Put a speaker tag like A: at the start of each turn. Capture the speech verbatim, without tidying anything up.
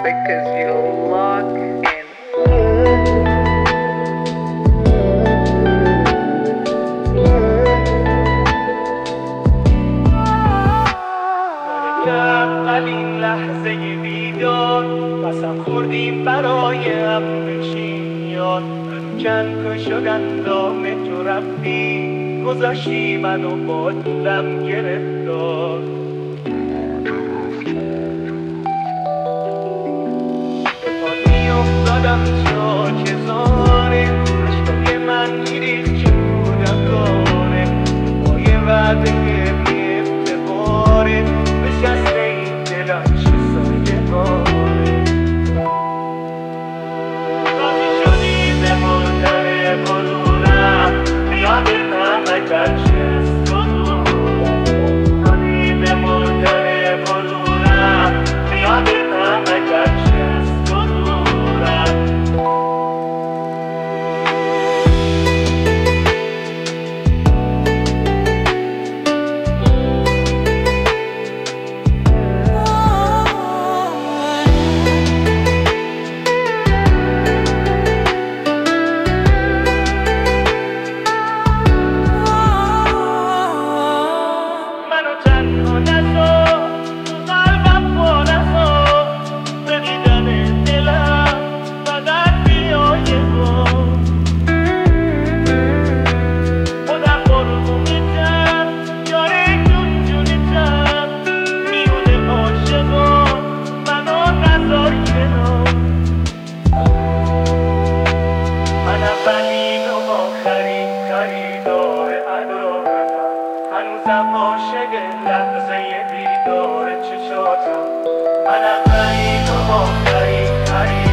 A: because you lock in.
B: اولین لحظه دیدار قسم خوردیم برای هم بشین یاد کن که شد اندام تو رفتی گذاشتی منو با دلم گرفتار به پا می افتادم چاک زاره عشقای من میریخت چه بودم داره با یه وعده بی افتباره بشسته این دلم چه سایه باره راضی شدی به مردن بلورم یادتم نکرد چه از تو دورم راضی به مردن بلورم یادتم نکرد چه از تو دورم منو تنها نذار تو قلبم پر نذار به دیدن دلم فقط بیا یه بار خودم قربونتم یاره جون جونتم میونه عاشقان منو نذار کنار من اولین و آخرین خریدار عدالتم هنوزم عاشق لحظه دیدار چشاتم من اولین و آخرین خریدار